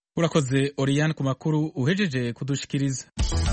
Urakoze Oriane ku makuru uhejeje kudushikiriza.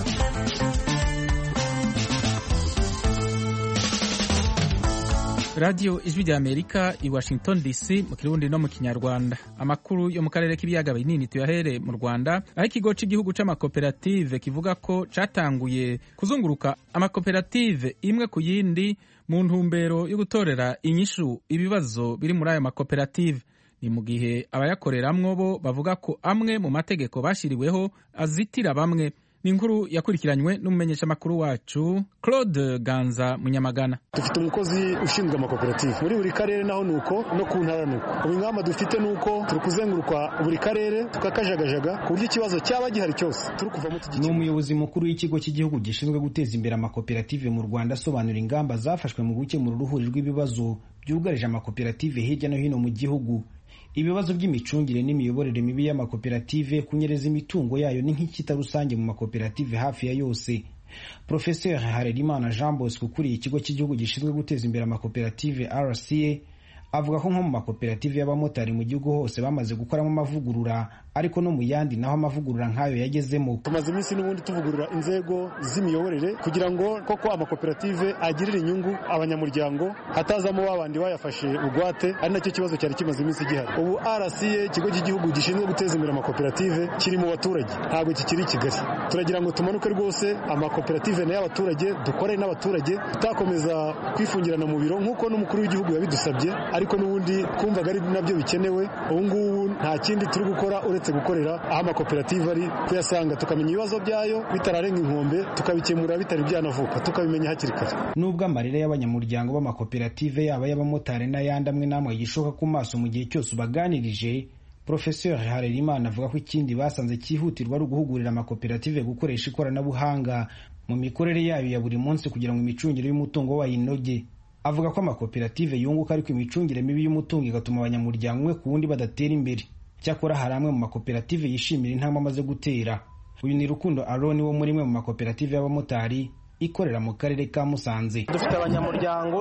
Radio Ijwi rya Amerika i Washington DC mu Kirundi no mu Kinyarwanda. Amakuru yo mu karere k'ibiyaga binini tuyahere mu Rwanda, aho ikigo cy'igihugu c'amakoperative kivuga ko catanguye kuzunguruka amakoperative imwe ku yindi mu ntumbero yo gutorera inyishu ibibazo biri muri ayo makoperative. Ni mu gihe abayakoreramwo bo bavuga ko amwe mu mategeko bashiriweho azitira bamwe. Ni inkuru yakurikiranywe n'umumenyeshamakuru wacu Claude Ganza Munyamagana. Dufite umukozi ushinzwe amakoperative muri buri karere, naho nuko no ku ntara nuko. Ubu ingamba dufite nuko turi kuzenguruka buri karere tukakajagajaga ku buryo ikibazo cyaba gihari cyose turi kuvamo tugiye. Ni umuyobozi mukuru w'ikigo cy'igihugu gishinzwe guteza imbere amakoperative mu Rwanda asobanura ingamba zafashwe mu gukemura uruhuri rw'ibibazo byugarije amakoperative hirya no hino mu gihugu. Ibibazo by'imicungire n'imiyoborere mibi y'amakoperative, kunyereza imitungo yayo ni nk'ikita rusange mu makoperative hafi ya yose. Professeur Harerimana Jean Bosco ukuriye ikigo cy'igihugu gishinzwe guteza imbere amakoperative RCA avuga ko nko mu makoperative y'abamotari mu gihugu hose bamaze gukoramo amavugurura, ariko no mu yandi naho amavugurura nk'ayo yagezemo. Tumaze iminsi n'ubundi tuvugurura inzego z'imiyoborere kugira ngo koko amakoperative agirire inyungu abanyamuryango, hatazamo babandi bayafashe ugwate, ari nacyo kibazo cyari kimaze iminsi gihari. Ubu RCA ikigo cy'igihugu gishinzwe guteza imbere amakoperative kiri mu baturage, ntabwo kikiri Kigali. Turagira ngo tumanuke rwose amakoperative n'abaturage, dukore n'abaturage, tutakomeza kwifungirana mu biro nk'uko n'umukuru w'igihugu yabidusabye, ariko n'ubundi kumvaga ari nabyo bikenewe. Ubu ngubu nta kindi turi gukora uretse gukorera aho amakoperative ari, kuyasanga tukamenya ibibazo byayo bitararenga inkombe, tukabikemura bitari byanavuka, tukabimenya hakiri kare. Nubwo amarira y'abanyamuryango b'amakoperative yaba y'abamotari n'ayandi amwe n'amwe yishoka ku maso mu gihe cyose ubaganirije, Professeur Harerimana avuga ko ikindi basanze cyihutirwa ari uguhugurira amakoperative gukoresha ikoranabuhanga mu mikorere yayo ya buri munsi kugira ngo imicungire y'umutungo wayo inoge. Avuga ko amakoperative yunguka ariko imicungire mibi y'umutungo igatuma abanyamuryango umwe ku wundi badatera imbere. Cyakora hari amwe mu makoperative yishimira intambwe amaze gutera. Uyu ni Rukundo Aroni wo muri imwe mu makoperative y'abamotari ikorera mu karere ka Musanze. Dufite abanyamuryango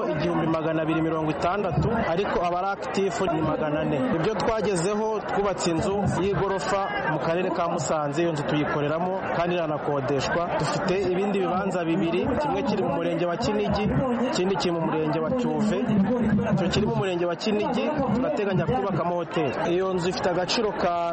1260, ariko abari active ni 400. Ibyo twagezeho, twubatse inzu y'igorofa mu karere ka Musanze, iyo nzu tuyikoreramo kandi iranakodeshwa. Dufite ibindi bibanza bibiri, kimwe kiri mu murenge wa Kinigi, ikindi kiri mu murenge wa Cyuve. Icyo kiri mu murenge wa Kinigi turateganya kubakamo hoteli. Iyo nzu ifite agaciro ka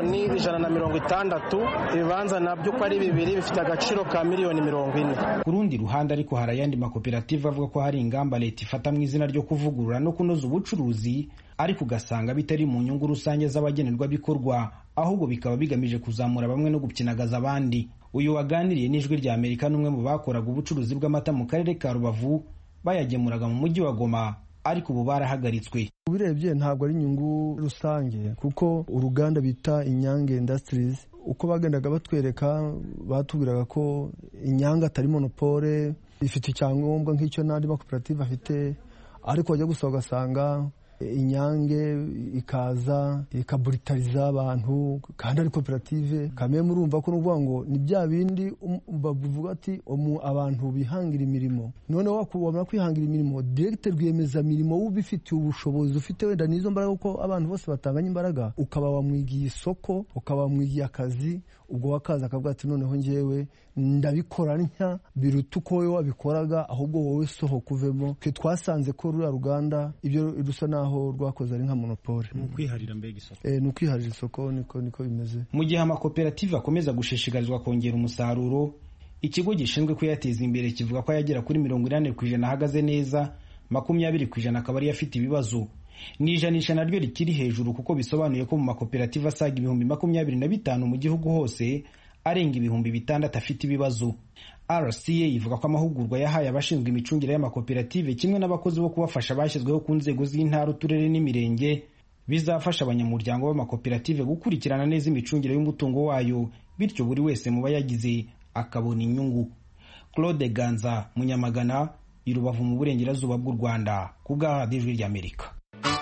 $160,000, ibibanza nabyo ko ari bibiri bifite agaciro ka $40,000,000. Ku rundi ruhande ariko hari ayandi makoperative avuga ko hari ingamba leta ifata mu izina ryo kuvugurura no kunoza ubucuruzi, ariko ugasanga bitari mu nyungu rusange z'abagenerwabikorwa, ahubwo bikaba bigamije kuzamura bamwe no gupyinagaza abandi. Uyu waganiriye n'Ijwi rya Amerika n'umwe mu bakoraga ubucuruzi bw'amata mu karere ka Rubavu bayagemuraga mu mujyi wa Goma, ariko ubu barahagaritswe. Ubirebye ntabwo ari inyungu rusange, kuko uruganda bita Inyange Industries uko bagendaga batwereka batubwiraga ko Inyange atari monopole, ifite icyangombwa nk'icyo n'andi makoperative afite, ariko wajya gusa ugasanga Inyange ikaza ikaburitariza abantu kandi ari koperative. Kamwe murumva ko nuvuga ngo ni bya bindi bavuga ati abantu bihangira imirimo, none wakubona kwihangira imirimo directeur rwiyemeza mirimo ubifitiye ubushobozi, ufite wenda nizo mbaraga, uko abantu bose batanganya imbaraga, ukaba wamwigiye isoko, ukaba wamwigiye akazi, ubwo wakaza akavuga ati noneho njyewe ndabikora ntya biruta uko wowe wabikoraga, ahubwo wowe sohoka uvemo. Twe twasanze ko ruriya ruganda ibyo rusa naho rwakoze ari nka monopole, ukwiharira mbega isoko. Ni ukwiharira isoko, niko bimeze. Mu gihe amakoperative akomeza gushishikarizwa kongera umusaruro, ikigo gishinzwe kuyateza imbere kivuga ko yagera kuri 80% ahagaze neza, 20% akaba ari afite ibibazo. Ni ijanisha naryo rikiri hejuru, kuko bisobanuye ko mu makoperative asaga 25,000 mu gihugu hose arenga 6,000 afite ibibazo. RCA ivuga ko amahugurwa yahaye abashinzwe imicungire y'amakoperative kimwe n'abakozi bo kubafasha bashyizweho ku nzego z'intara, uturere n'imirenge bizafasha abanyamuryango b'amakoperative gukurikirana neza imicungire y'umutungo wayo, bityo buri wese mu bayagize akabona inyungu. Claude Ganza Munyamagana, i Rubavu mu burengerazuba bw'u Rwanda, ku bwa Ijwi rya Amerika.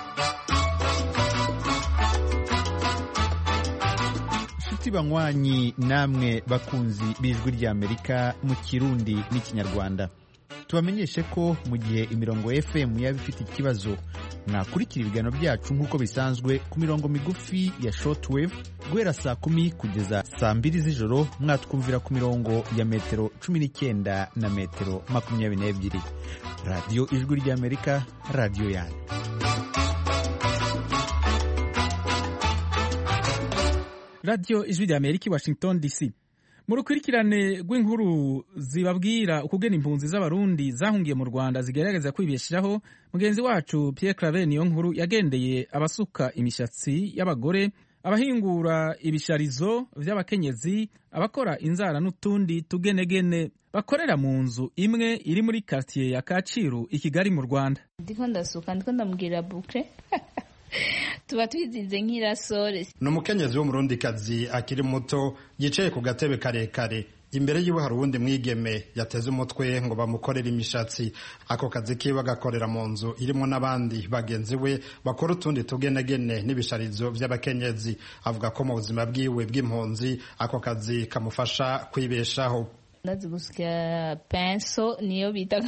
Banywanyi namwe bakunzi b'Ijwi rya Amerika mu Kirundi n'ikinyarwanda, tubamenyeshe ko mu gihe imirongo FM yaba ifite ikibazo mwakurikira ibiganiro byacu nk'uko bisanzwe ku mirongo migufi ya shortwave guhera saa 10 kugeza saa 2 z'ijoro, mwatwumvira ku mirongo ya metero 19 na metero 22. radiyo ijwi ry'Amerika, radiyo yanyu. radiyo ijwi ry'Amerika i Washington DC. Mu rukurikirane rw'inkuru zibabwira ukugena impunzi z'abarundi zahungiye mu Rwanda zigerageza kwibeshiraho, mugenzi wacu Pierre Claver niyo nkuru yagendeye abasuka imishatsi y'abagore, abahingura ibisharizo vy'abakenyezi, abakora inzara n'utundi tugenegene bakorera mu nzu imwe iri muri quartier ya Kacyiru i Kigali mu Rwanda. Ndiko ndamubwira boucle tuba twizinze nk'irasore. Ni umukenyezi w'umurundikazi akiri muto yicaye ku gatebe karekare, imbere yiwe hari uwundi mwigeme yateze umutwe ngo bamukorere imishatsi. Ako kazi kiwe agakorera mu nzu irimo n'abandi bagenzi we bakora utundi tugenegene n'ibisharizo by'abakenyezi. Avuga ko mu buzima bwiwe bw'impunzi ako kazi kamufasha kwibeshaho. Ndazi gusya penso niyo bita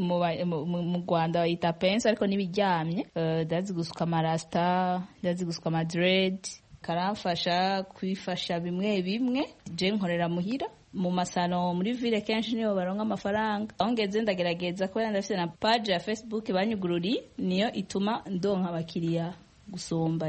mu Rwanda bayita penso ariko nibiryamye. Ndazi gusuka amarasta, ndazi gusuka amadread, karamfasha kwifasha bimwe bimwe. Je nkorera muhira mu masano muri ville kenshi niyo baronka amafaranga. Aho ngeze ndagerageza kubera ndafite na page ya Facebook banyugururi, niyo ituma ndonka abakiriya gusumba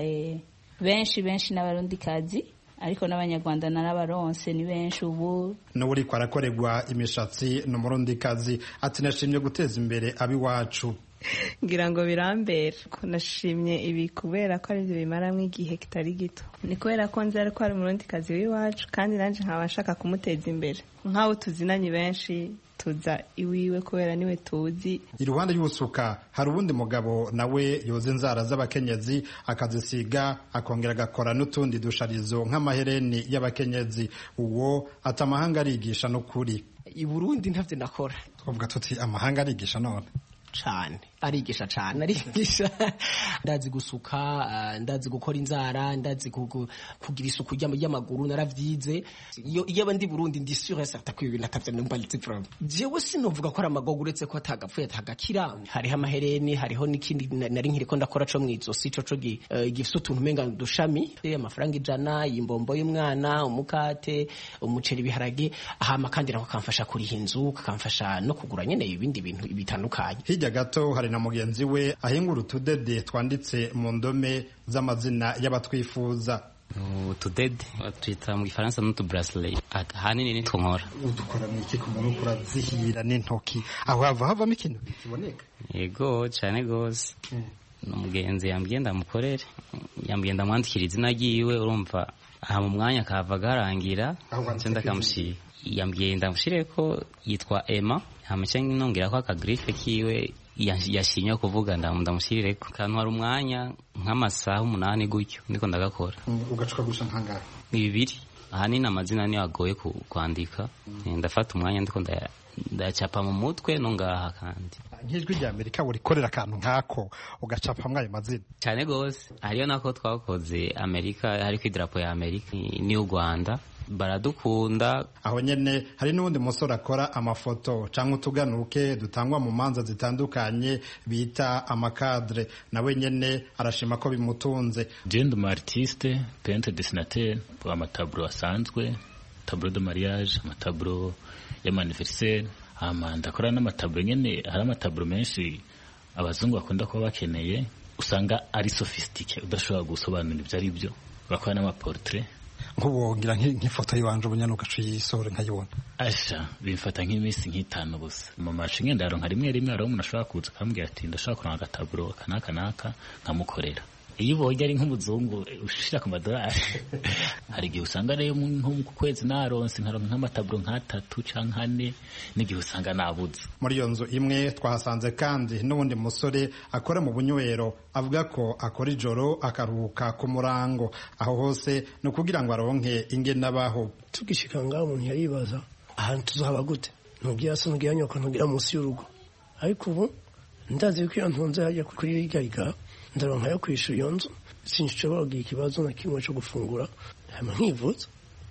benshi n'abarundi kazi, ariko n'abanyarwanda n'abaronse ni benshi ubu. N'uri kwarakorerwa imishatsi n'umurundikazi ati nashimye guteza imbere abiwacu. Ngira ngo birambera ko nashimye ibi kubera ko ari byo bimaramwe igihe kitari gito. Ni kubera ko nzi ariko ari umurundikazi w'iwacu kandi nanje nkaba nshaka kumuteza imbere. Nk'abo tuzinanye benshi tuza iwiwe kubera niwe tuzi. Iruhande y'usuka hari ubundi mugabo nawe yoza inzara z'abakenyezi akazisiga akongera agakora n'utundi dusharizo nk'amahereni y'abakenyezi. Uwo ati amahanga arigisha n'ukuri. I Burundi ntavyo nakora. Twavuga tuti amahanga arigisha none cane, arigisha cane, arigisha. Ndazi gusuka, ndazi gukora inzara, ndazi kugira isuku y'amaguru, naravyize. Iyo abandi Burundi ndi sûr et certain ko ibintu atavyo numva litse problem. Jewe sinovuga ko ari amagogo uretse ko atagapfuye atagakira. Hariho amahereni, hariho n'ikindi nari nkiriko ndakora co mwizosi co gifite utuntu menga dushami, amafaranga 100, imbombo y'umwana, umukate, umuceri, biharage, ahama kandi nako kamfasha kuri inzu, kamfasha no kugura nyene ibindi bintu bitandukanye. Hirya gato hari na mugenzi we ahingura utudede twanditse mu ndome z'amazina y'abatwifuza. Utudede twita mu Gifaransa n'utu bracelet. Ahanini ni twongora. Udukora mu iki ku muntu kurazihira n'intoki. Aho havamo ikintu kiboneka. Yego cyane gose. N'umugenzi yambwiye ndamukorere. Yambwiye ndamwandikira izina ryiwe, urumva aha mu mwanya kava garangira nzenda kamushira. Yambwiye ndamushire ko yitwa Emma. Hamice nongera ko akagrife kiwe yashimye kuvuga ndamushirire ko kantu hari umwanya nk'amasaha 8 gutyo ndiko ndagakora. Ugacuka gusha nkangara 2. Ahanini amazina niyo agoye kwandika. Ndafata umwanya ndiko ndacapa mu mutwe no ngaha kandi. Nk'ijwi ry'Amerika urikorera akantu nkako ugacapa mwayo mazina. Cyane gose. Hariyo nako twakoze Amerika, hari ku idarapo ya Amerika ni u Rwanda. Baradukunda. Aho nyene hari n'undi musore akora amafoto canke utuganuke dutangwa mu manza zitandukanye bita amakadre. Nawe nyene arashima ko bimutunze. Jendo mu artiste, peintre dessinateur, amatableau asanzwe, tableau de mariage, amatableau y'anniversaire, ndakora n'amatableau nyene. Hari amatableau menshi abazungu bakunda kuba bakeneye, usanga ari sophistiqué udashobora gusobanura ibyo ari byo. Bakora n'amaportrait. Nk'ubongira nk'ifoto yiwanje ubunyanuka cuyisore nkayibona. Asha bimfata nk'imisi nk'itanu busa. Mu mashinge ndaronka rimwe ari umuntu ashobora kuza akambwira ati ndashaka kuranga agataburo kanaka nkamukorera. Iyo ubonye ari nk'umuzungu ushira ku madolari hari igihe usanga rero nko ku kwezi naronse nkaronka nk'amataburo nk'atatu canke 4 n'igihe usanga nabuze. Muri iyo nzu imwe twahasanze kandi n'ubundi musore akora mu bunywero avuga ko akora ijoro akaruhuka ku murango. Aho hose no kugira ngo aronke ingene abaho. Tugishika ngaho umuntu yaribaza ahantu tuzaba gute, ntugira se ntugira nyoko ntugira munsi y'urugo. Ariko ubu ndazi ko iyo ntunze hajya kuri riga ndaronka yo kwishura iyo nzu, sinshobora kugira ikibazo na kimwe cyo gufungura. Hama nkivuza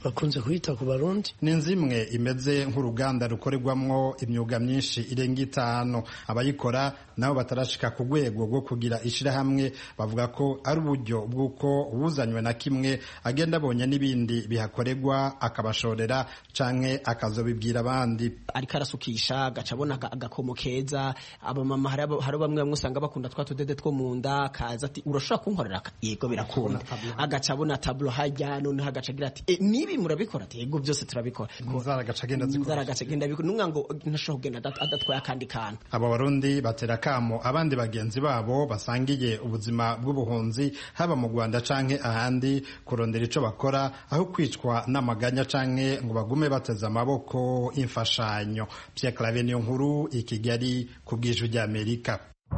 bakunze kwita ku barundi. Ni zimwe imeze nk'uruganda rukorerwamwo imyuga myinshi irenga 5. Abayikora nabo batarashika ku rwego rwo kugira ishirahamwe, bavuga ko ari uburyo bw'uko ubuzanywe na kimwe agenda abonye n'ibindi bihakorerwa akabashorera canke akazobibwira abandi. Ariko arasukisha gacabona agakomo keza, abamama hari bamwe usanga bakunda twa tudede two mu nda, kaza ati urashobora kunkorera, yego birakunda, agacabona tablo hajya none hagacagira ati nibi murabikora, ati yego byose turabikora. Inzara gacagenda bikora numwa ngo ntashobora kugenda adatwaye akandi kantu. Aba barundi batera kamo abandi bagenzi babo basangiye ubuzima bw'ubuhunzi haba mu Rwanda canke ahandi kurondera ico bakora aho kwicwa n'amaganya canke ngo bagume bateza amaboko imfashanyo. Pierre Claver niyo nkuru i Kigali ku bw'Ijwi ry'Amerika.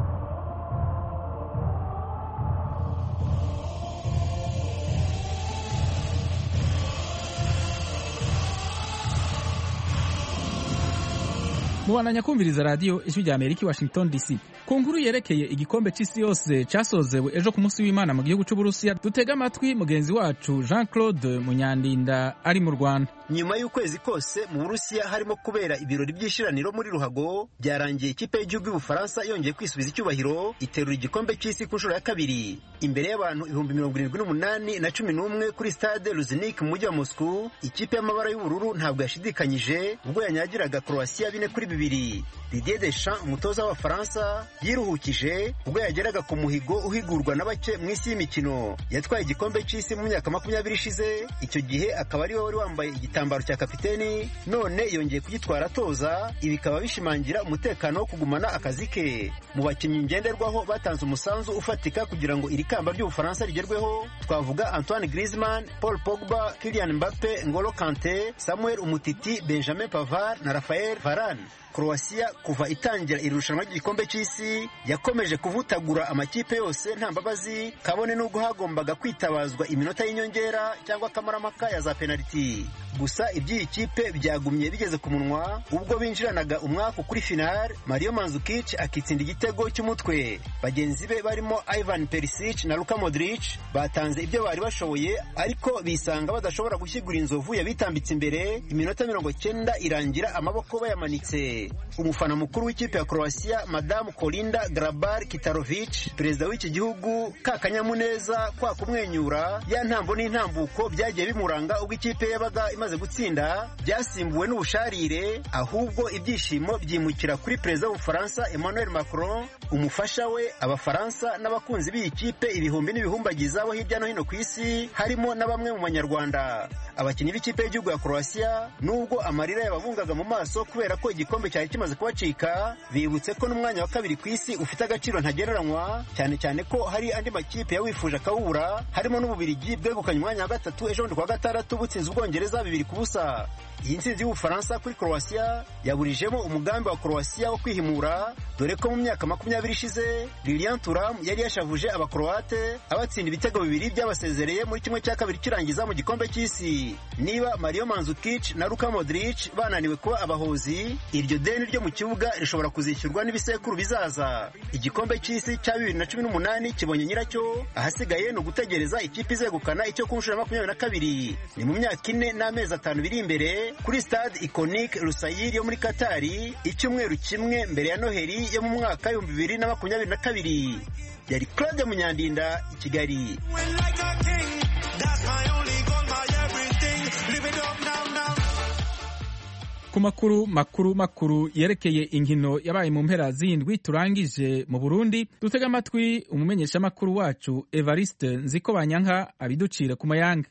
Mubandanya kumviriza radio Ijwi ry'Amerika i Washington DC. Ku nkuru yerekeye igikombe c'isi yose casozewe ejo ku munsi w'Imana mu gihugu c'Uburusiya, dutega amatwi mugenzi wacu Jean-Claude Munyandinda ari mu Rwanda. Nyuma y'ukwezi kose mu Burusiya harimo kubera ibirori by'ishiraniro muri ruhago, byarangiye ikipe y'igihugu y'Ubufaransa yongeye kwisubiza icyubahiro iterura igikombe c'isi ku nshuro ya kabiri imbere y'abantu 78,000 na 11 kuri stade Luzhniki mu mujyi wa Moscow. Ikipe y'amabara y'ubururu ntabwo yashidikanyije ubwo yanyagiraga Croatia 4-2. Didier Deschamps, umutoza w'Abafaransa, yiruhukije ubwo yageraga ku muhigo uhigurwa na bake mu isi y'imikino. Yatwaye igikombe c'isi mu myaka 20 ishize, icyo gihe akaba ari we wari wambaye igitambaro cya kapiteni, none yongeye kugitwara atoza. Ibi bikaba bishimangira umutekano wo kugumana akazi ke. Mu bakinnyi ngenderwaho batanze umusanzu ufatika kugira ngo iri kamba ry'Ubufaransa rigerweho twavuga Antoine Griezmann, Paul Pogba, Kylian Mbappe, N'Golo Kanté, Samuel Umtiti, Benjamin Pavard na Raphael Varane. Croatia kuva itangira irushanwa ry'igikombe c'isi yakomeje kuvutagura amakipe yose nta mbabazi, kabone n'ubwo hagombaga kwitabazwa iminota y'inyongera cyangwa kamaramaka ya za penalty. Gusa iby'iyi kipe byagumye bigeze ku munwa ubwo binjiranaga umwaka kuri final. Mario Mandzukic akitsinda igitego cy'umutwe. Bagenzi be barimo Ivan Perisic na Luka Modric batanze ibyo bari bashoboye, ariko bisanga badashobora gushyigura inzovu yabitambitse imbere. Iminota 90 irangira amaboko bayamanitse. Umufana mukuru w'ikipe ya Croatia, Madame Kolinda Grabar-Kitarovic, perezida w'iki gihugu, kakanyamuneza kwa kumwenyura, ya ntambo n'intambuko byagiye bimuranga ubwo ikipe yabaga imaze gutsinda byasimbuwe n'ubusharire, ahubwo ibyishimo byimukira kuri perezida w'Ubufaransa Emmanuel Macron, umufasha we, Abafaransa n'abakunzi b'iyi kipe ibihumbi n'ibihumbagiza bo hirya no hino ku isi, harimo na bamwe mu Banyarwanda. Abakinnyi b'ikipe y'igihugu ya Croatia nubwo amarira yababungaga mu maso kubera ko igikombe cyari kimaze kubacika, bibutse ko n'umwanya wa kabiri ku isi ufite agaciro ntagereranywa, cyane cyane ko hari andi makipe yawifuje akawubura, harimo n'Ububiligi bwegukanye umwanya wa gatatu ejo bundi kuwa gatandatu butsinze Ubwongereza 2-0. Iyi ntsinzi y'Ubufaransa kuri Croatia yaburijemo umugambi wa Croatia wo kwihimura, dore ko mu myaka 20 ishize Lilian Thuram yari yashavuje Abakroate abatsinda ibitego 2 byabasezereye muri kimwe cya kabiri kirangiza mu gikombe cy'isi. Niba Mario Mandzukic na Luka Modric bananiwe kuba abahozi, iryo deni ryo mu kibuga rishobora kuzishyurwa n'ibisekuru bizaza. Igikombe cy'isi cya 2018 kibonye nyiracyo, ahasigaye no gutegereza ikipe izegukana icyo ku nshuro ya 22. Ni mu myaka 4 n'amezi 5 biri imbere kuri stade iconique Lusail yo muri Katari, icyumweru kimwe mbere ya Noheli yo mu mwaka 2022. Yari Claude Munyandinda i Kigali. Ku makuru yerekeye inkino yabaye mu mpera z'indwi turangije mu Burundi, dutega amatwi umumenyesha makuru wacu Evariste Nzikobanyanka abiducire ku mayanga.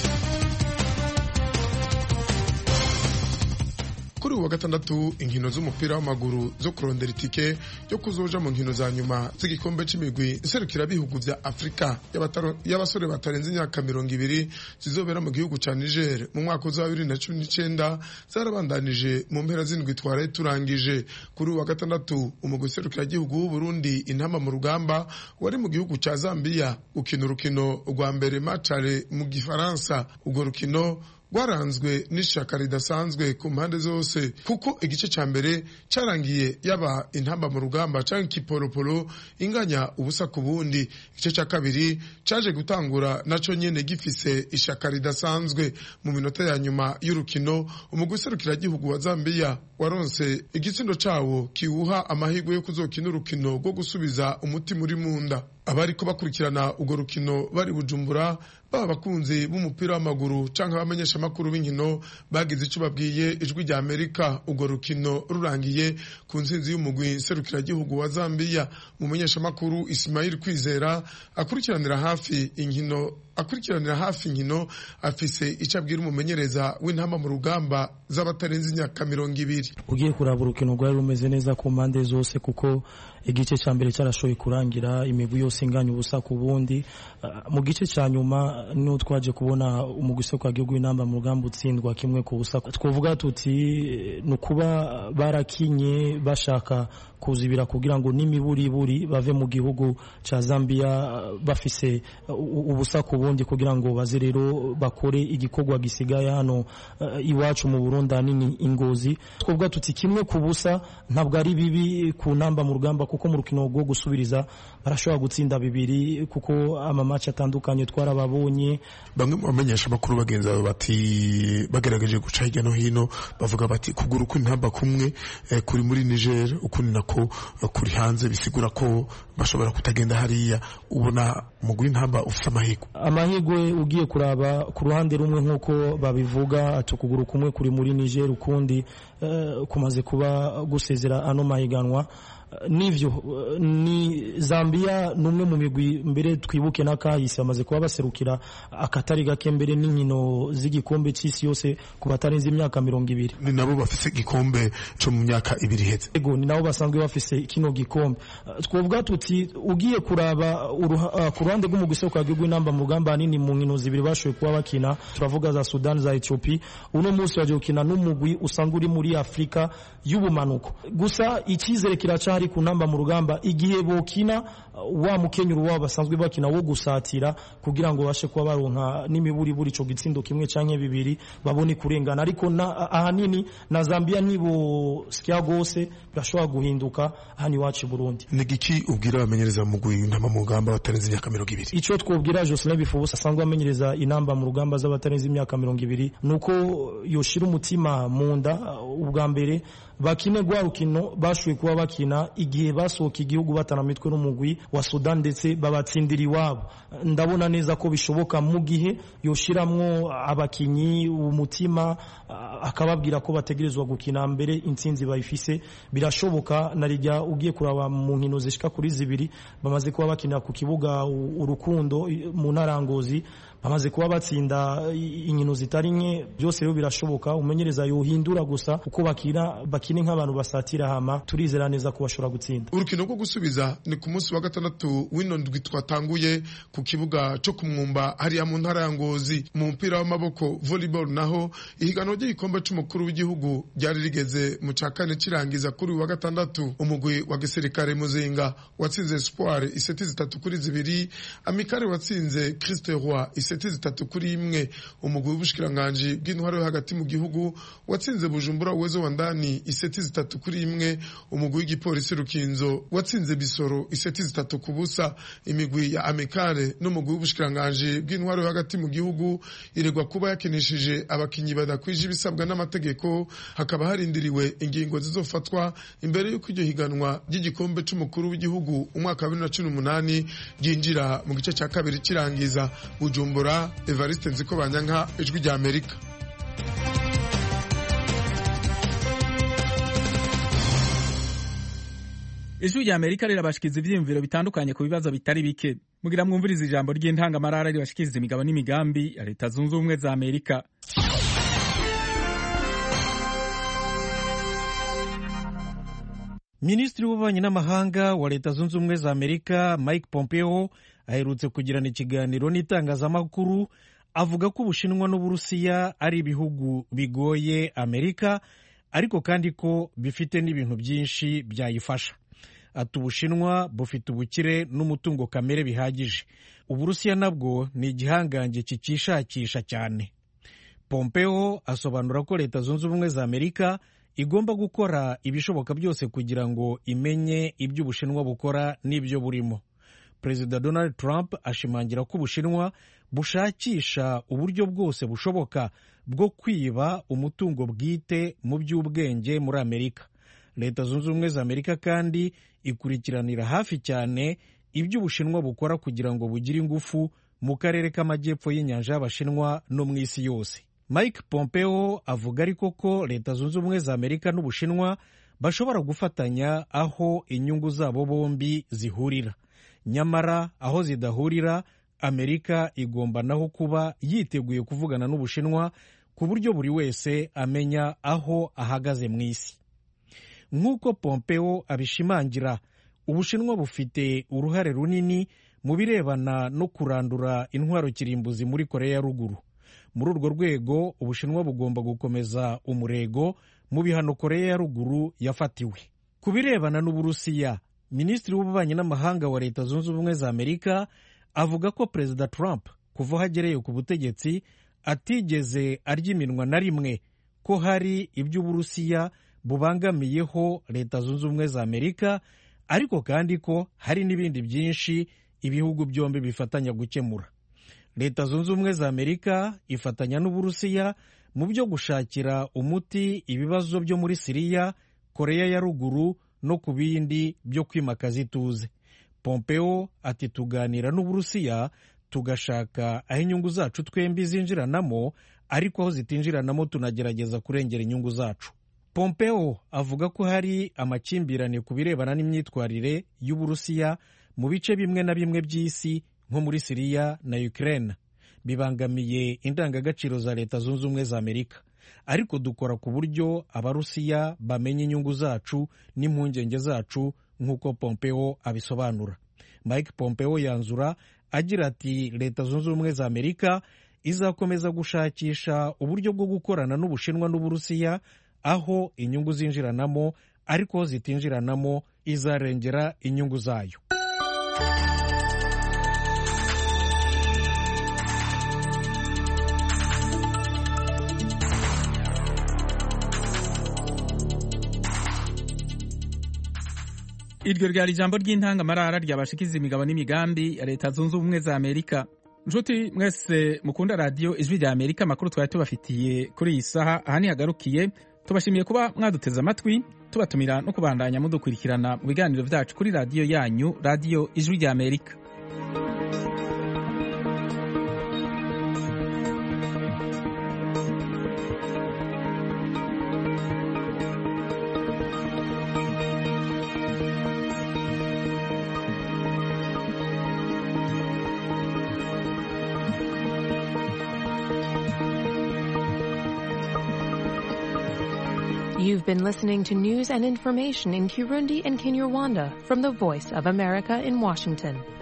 Kuri uwa gatandatu inkino z'umupira w'amaguru zo kurondera itike yo kuzoja mu nkino za nyuma z'igikombe c'imigwi iserukira bihugu vya Afrika y'abasore batarenze imyaka 20 zizobera mu gihugu ca Niger mu mwaka wa 2019 zarabandanije mu mpera z'indwi twaraye turangije. Kuri uwa gatandatu umugwi userukira igihugu w'u Burundi intamba mu rugamba wari mu gihugu ca Zambia gukina urukino rwa mbere matchare mu Gifaransa. Urwo rukino rwaranzwe n'ishaka ridasanzwe ku mpande zose kuko igice ca mbere carangiye yaba intamba mu rugamba canke kiporoporo inganya ubusa ku bundi. Igice ca kabiri caje gutangura naco nyene gifise ishaka ridasanzwe. Mu minota ya nyuma y'urukino umugwi serukiragihugu wa Zambia waronse igitsindo cawo kiwuha amahirwe yo kuzokina urukino rwo gusubiza umuti muri munda. Abariko bakurikirana urwo rukino bari Bujumbura, baba bakunzi b'umupira w'amaguru canke abamenyesha makuru b'inkino bagize ico babwiye ijwi rya Amerika urwo rukino rurangiye ku ntsinzi y'umugwi serukiragihugu wa Zambia. Umumenyesha makuru Ismail Kwizera akurikiranira hafi inkino afise ico abwira umumenyereza w'intamba mu rugamba z'abatarenze imyaka 20. Ugiye kuraba urukino rwari rumeze neza ku mpande zose kuko igice ca mbere carashoye kurangira imigwi yose inganya ubusa ku bundi. Mu gice ca nyuma niho twaje kubona umugwi serukiragihugu w'intamba mu rugamba utsindwa kimwe ku busa. Twovuga tuti nukuba barakinye bashaka kuzibira kugira ngo n'imiburiburi bave mu gihugu ca Zambia bafise ubusa ku bundi kugira ngo baze rero bakore igikorwa gisigaye hano iwacu mu Burundi nini Ingozi. Twovuga tuti kimwe ku busa ntabwo ari bibi ku ntamba mu rugamba kuko mu rukino rwo gusubiriza barashobora gutsinda bibiri kuko amamatch atandukanye twarababonye. Bamwe mu bamenyesha makuru bagenzi babo bati bagerageje guca hirya no hino bavuga bati kugura uko intamba kumwe kuri muri Niger ukundi nako kuri hanze bisigura ko bashobora kutagenda hariya. Ubona umugwi intamba ufite amahirwe ugiye kuraba ku ruhande rumwe nk'uko babivuga atukuguru kumwe kuri muri Niger ukundi kumaze kuba gusezera ano mahiganwa. Nivyo ni Zambia numwe mu migwi mbere twibuke nakahise bamaze kuba baserukira akatari gake mbere n'inkino z'igikombe cy'isi yose ku batarenze imyaka 20. Ni nabo bafise igikombe cyo mu myaka 2 iheze. Ego ni nabo basanzwe bafise kino gikombe. Twovuga tuti ugiye kuraba ku ruhande rw'umugwi serukiragihugu w'intamba mu rugamba nini mu nkino zibiri bashoye kuba bakina, turavuga za Sudan za Ethiopia. Uno munsi waje gukina n'umugwi usanga uri muri Afrika y'ubumanuko. Gusa ikizere kiraca ku ntamba mu rugamba igihe bokina wa mukenyuro wabo basanzwe bakina wo gusatira kugira ngo bashe kuba baronka n'imiburiburi ico gitsindo kimwe canke bibiri babone kurengana. Ariko ahanini na Zambia nibo skia gose birashobora guhinduka hani wacu Burundi. Nigiki ubwira abamenyereza mu ntamba mu rugamba batarenze imyaka 20? Ico twobwira Jocelyn Bifubusa asanzwe amenyereza intamba mu rugamba z'abatarenze imyaka 20 nuko yoshira umutima mu nda ubwa mbere bakine gwa rukino bashuye kuba bakina igihe basohoka igihugu batanamitwe n'umugwi wa Sudan ndetse babatsindira iwabo. Ndabona neza ko bishoboka mu gihe yoshiramwo abakinyi umutima akababwira ko bategerezwa gukina mbere intsinzi bayifise. Birashoboka narijya ugiye kuraba mu nkino zishika kuri zibiri bamaze kuba bakina ku kibuga Urukundo mu Narangozi bamaze kuba batsinda inkino zitari nke. Byose rero birashoboka umenyereza yohindura gusa uko bakina nk'abantu basatira hama turizera neza ko bashobora gutsinda. Urukino rwo gusubiza ni ku munsi wa 6 w'ino ndwi twatanguye ku kibuga cyo kumwumba hariya mu ntara ya Ngozi. Mu mupira w'amaboko volleyball naho ihiganwa ry'igikombe c'umukuru w'igihugu ryari rigeze mu cakane cirangiza kuri wa 6. Umugwi wa gisirikare Muzinga watsinze Espoir iseti 3-2, Amikare watsinze Christe Roi iseti 3-1. Umugwi w'ubushikiranganje bw'intwaro yo hagati mu gihugu watsinze Bujumbura Uwezo wa Ndani iseti 3-1. Umugwi w'igipolisi Rukinzo watsinze Bisoro iseti 3-0. Imigwi ya Amikare n'umugwi w'ubushikiranganje bw'intwaro yo hagati mu gihugu iregwa kuba yakinishije abakinyi badakwije ibisabwa n'amategeko. Hakaba harindiriwe ingingo zizofatwa imbere y'uko iryo higanwa ry'igikombe c'umukuru w'igihugu umwaka wa 2018 ryinjira mu gice cya kabiri kirangiza. Bujumbura, Evariste Nzikobanyanka, Ijwi rya Amerika. Ijwi rya Amerika rirabashikiza ivyiyumviro bitandukanye ku bibazo bitari bike. Mugira mwumviriza ijambo ry'intangamarara ribashikiza imigabo n'imigambi ya Leta Zunze Ubumwe za Amerika. Minisitiri w'ububanyi n'amahanga wa Leta Zunze Ubumwe za Amerika Mike Pompeo aherutse kugirana ikiganiro n'itangazamakuru avuga ko Ubushinwa n'Uburusiya ari ibihugu bigoye Amerika ariko kandi ko bifite n'ibintu byinshi byayifasha. Ati Ubushinwa bufite ubukire n'umutungo kamere bihagije. Uburusiya nabwo ni igihangange kikishakisha cyane. Pompeo asobanura ko Leta Zunze Ubumwe za Amerika igomba gukora ibishoboka byose kugira ngo imenye ibyo Ubushinwa bukora n'ibyo burimo. Perezida Donald Trump ashimangira ko Ubushinwa bushakisha uburyo bwose bushoboka bwo kwiba umutungo bwite mu by'ubwenge muri Amerika. Leta Zunze Ubumwe za Amerika kandi ikurikiranira hafi cyane ibyo Ubushinwa bukora kugira ngo bugire ingufu mu karere k'amajyepfo y'inyanja y'Abashinwa no mu isi yose. Mike Pompeo avuga ariko ko Leta Zunze Ubumwe za Amerika n'Ubushinwa bashobora gufatanya aho inyungu zabo bombi zihurira. Nyamara aho zidahurira, Amerika igomba naho kuba yiteguye kuvugana n'Ubushinwa ku buryo buri wese amenya aho ahagaze mu isi. Nk'uko Pompeo abishimangira, Ubushinwa bufite uruhare runini mu birebana no kurandura intwaro kirimbuzi muri Korea ya Ruguru. Muri urwo rwego, Ubushinwa bugomba gukomeza umurego mu bihano Korea ya Ruguru yafatiwe. Ku birebana n'Uburusiya, Minisitiri w'Ububanyi n'Amahanga wa Leta Zunze Ubumwe za Amerika avuga ko Perezida Trump kuva aho agereye ku butegetsi atigeze arya iminwa na rimwe ko hari ibyo Uburusiya bubangamiyeho Leta Zunze Ubumwe za Amerika, ariko kandi ko hari n'ibindi byinshi ibihugu byombi bifatanya gukemura. Leta Zunze Ubumwe za Amerika ifatanya n'Uburusiya mu byo gushakira umuti ibibazo byo muri Siriya, Korea ya Ruguru no ku bindi byo kwimakaza ituze. Pompeo ati tuganira n'Uburusiya tugashaka aho inyungu zacu twembi zinjiranamo, ariko aho zitinjiranamo tunagerageza kurengera inyungu zacu. Pompeo avuga ko hari amakimbirane ku birebana n'imyitwarire y'Uburusiya mu bice bimwe na bimwe by'isi nko muri Siriya na Ukraine, bibangamiye indangagaciro za Leta Zunze Ubumwe za Amerika. Ariko dukora ku buryo Abarusiya bamenya inyungu zacu n'impungenge zacu nk'uko Pompeo abisobanura. Mike Pompeo yanzura agira ati Leta Zunze Ubumwe za Amerika izakomeza gushakisha uburyo bwo gukorana n'Ubushinwa n'Uburusiya aho inyungu zinjiranamo, ariko aho zitinjiranamo izarengera inyungu zayo. Iryo ryari ijambo ry'intangamarara ryabashikiza imigabo n'imigambi ya Leta Zunze Ubumwe za Amerika. Nshuti mwese mukunda radiyo Ijwi rya Amerika, amakuru twari tubafitiye kuri iyi saha aha nihagarukiye. Tubashimiye kuba mwaduteze amatwi, tubatumira no kubandanya mudukurikirana mu biganiro byacu kuri radiyo yanyu, radiyo Ijwi rya Amerika. You've been listening to news and information in Kirundi and Kinyarwanda from the Voice of America in Washington.